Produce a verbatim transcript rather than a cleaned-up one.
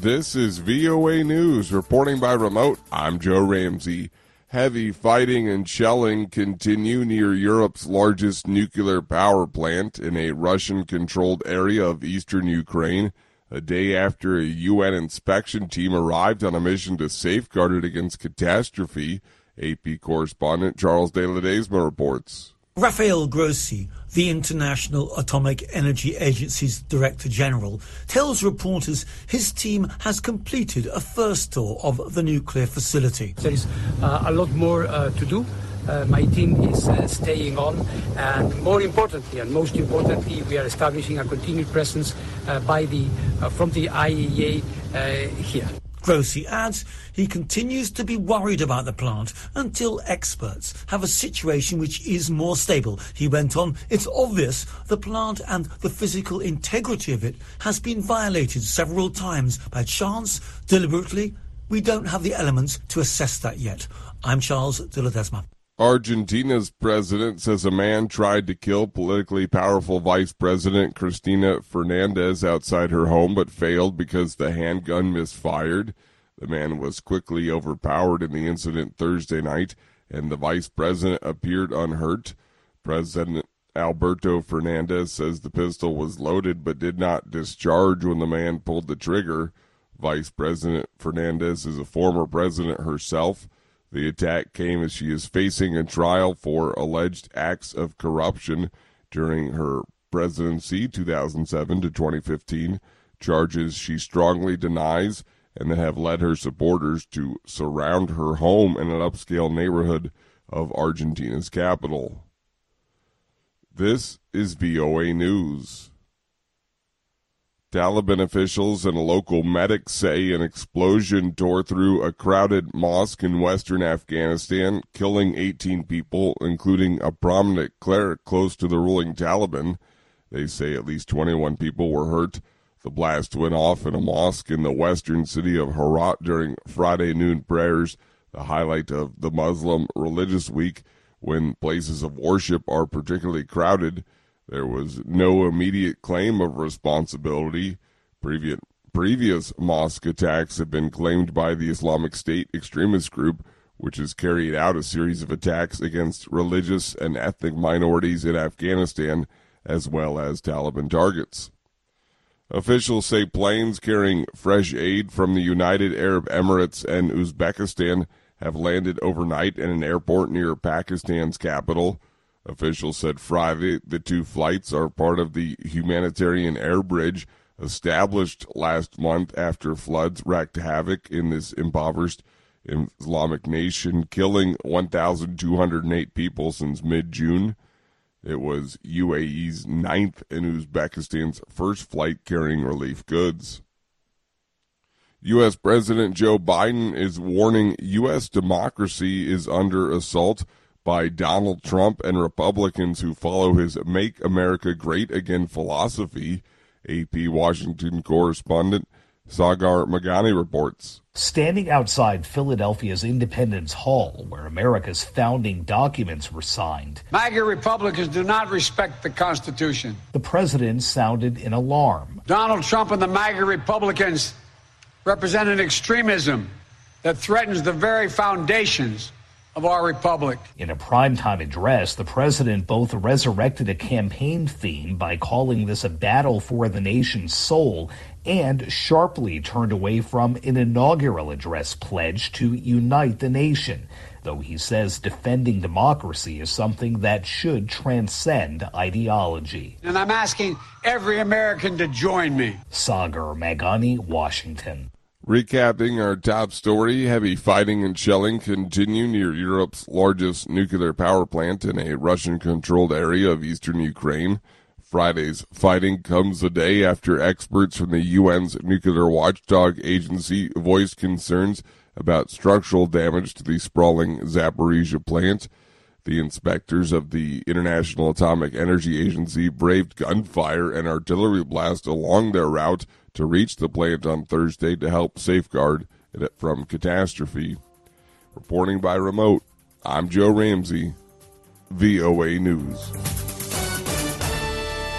This is V O A News, reporting by remote. I'm Joe Ramsey. Heavy fighting and shelling continue near Europe's largest nuclear power plant in a Russian-controlled area of eastern Ukraine, a day after a U N inspection team arrived on a mission to safeguard it against catastrophe. A P correspondent Charles De Ledesma reports. Rafael Grossi, the International Atomic Energy Agency's Director General, tells reporters his team has completed a first tour of the nuclear facility. There is uh, a lot more uh, to do. Uh, my team is uh, staying on, and more importantly, and most importantly, we are establishing a continued presence uh, by the uh, from the I A E A uh, here. Grossi adds he continues to be worried about the plant until experts have a situation which is more stable. He went on, it's obvious the plant and the physical integrity of it has been violated several times by chance, deliberately. We don't have the elements to assess that yet. I'm Charles De Ledesma. Argentina's president says a man tried to kill politically powerful Vice President Cristina Fernandez outside her home but failed because the handgun misfired. The man was quickly overpowered in the incident Thursday night, and the vice president appeared unhurt. President Alberto Fernandez says the pistol was loaded but did not discharge when the man pulled the trigger. Vice President Fernandez is a former president herself. The attack came as she is facing a trial for alleged acts of corruption during her presidency, two thousand seven to twenty fifteen, charges she strongly denies and that have led her supporters to surround her home in an upscale neighborhood of Argentina's capital. This is V O A News. Taliban officials and local medics say an explosion tore through a crowded mosque in western Afghanistan, killing eighteen people, including a prominent cleric close to the ruling Taliban. They say at least twenty-one people were hurt. The blast went off in a mosque in the western city of Herat during Friday noon prayers, the highlight of the Muslim religious week when places of worship are particularly crowded. There was no immediate claim of responsibility. Previous, previous mosque attacks have been claimed by the Islamic State extremist group, which has carried out a series of attacks against religious and ethnic minorities in Afghanistan, as well as Taliban targets. Officials say planes carrying fresh aid from the United Arab Emirates and Uzbekistan have landed overnight in an airport near Pakistan's capital. Officials said Friday the two flights are part of the humanitarian air bridge established last month after floods wreaked havoc in this impoverished Islamic nation, killing one thousand two hundred eight people since mid-June. It was U A E's ninth and Uzbekistan's first flight carrying relief goods. U S President Joe Biden is warning U S democracy is under assault by Donald Trump and Republicans who follow his Make America Great Again philosophy. A P Washington correspondent Sagar Magani reports. Standing outside Philadelphia's Independence Hall, where America's founding documents were signed, MAGA Republicans do not respect the Constitution. The president sounded an alarm. Donald Trump and the MAGA Republicans represent an extremism that threatens the very foundations of our republic. In a primetime address, the president both resurrected a campaign theme by calling this a battle for the nation's soul and sharply turned away from an inaugural address pledge to unite the nation, though he says defending democracy is something that should transcend ideology. And I'm asking every American to join me. Sagar Magani, Washington. Recapping our top story, heavy fighting and shelling continue near Europe's largest nuclear power plant in a Russian-controlled area of eastern Ukraine. Friday's fighting comes a day after experts from the U N's nuclear watchdog agency voiced concerns about structural damage to the sprawling Zaporizhzhia plant. The inspectors of the International Atomic Energy Agency braved gunfire and artillery blast along their route to reach the plant on Thursday to help safeguard it from catastrophe. Reporting by remote, I'm Joe Ramsey, V O A News.